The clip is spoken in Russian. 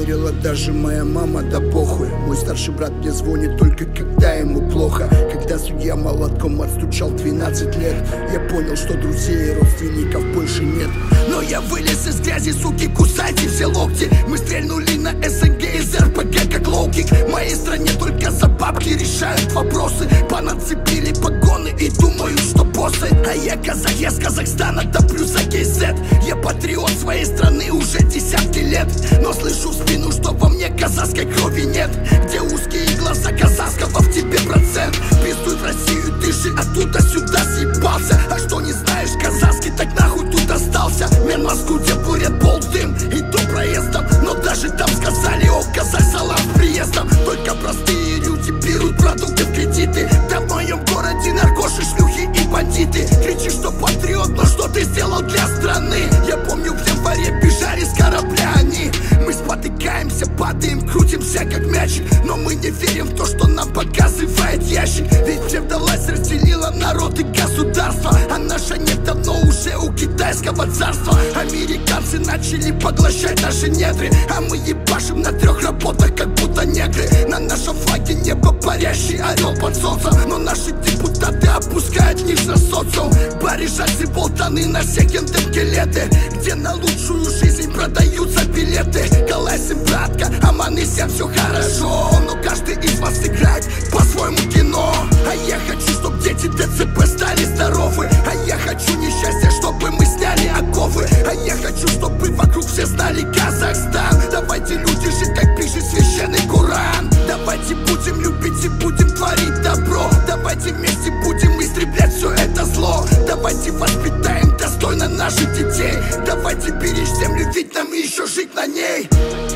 верила даже моя мама, да похуй. Мой старший брат мне звонит только когда ему плохо. Когда судья молотком отстучал 12 лет, я понял, что друзей и родственников больше нет. Но я вылез из грязи, суки, кусайте все локти. Мы стрельнули на СНГ из РПГ как лоу-кик. В моей стране только за бабки решают вопросы. Понацепили погоны и думаю, что боссы. А я казах, я с Казахстана, да плюс АКЗ. Я патриот своей страны уже десятки лет. Но слышу в спину, что во мне казахской крови нет. Где узкие глаза казахского, в тебе процент. Пиздуй в Россию, ты же оттуда сюда съебался. А что не знаешь казахский, так нахуй тут остался. Мен Москву, где бурят болт дым и то проездом. Но даже там сказали, о, казах, салам с приездом. Только простые люди берут продукты в кредиты. Да в моем городе наркоши, шлюхи и бандиты. Кричишь, что патриот, но что ты сделал для страны? Я помню, в январе бежали с корабля они. Мы спотыкаемся, падаем, крутимся как мяч. Но мы не верим в то, что нам показывает ящик. Ведь псевдовласть разделила народ и государство. А наша нет давно уже у китайского царства. Американцы начали поглощать наши недри. А мы ебашим на 3 работах, как будто негры. На нашем флаге небо парящий орел под солнцем. Но наши депутаты опускают вниз на социум. Барижцы болтаны на секонд-энд-гелеты, где на лучшую жизнь продаются билеты. Каласим, братка, аман и всем все хорошо. Но каждый из вас играет по-своему кино. А я хочу, чтоб дети ДЦП стали здоровы. А я хочу несчастья, чтобы мы сняли оковы. А я хочу, чтобы вокруг все знали Казахстан. Давайте, люди, жить, как пишет священный Коран. Давайте будем любить и будем творить добро. Давайте вместе будем истреблять все это зло. Давайте воспитаем достойно наших детей. Давайте беречь землю, ведь нам еще жить на ней.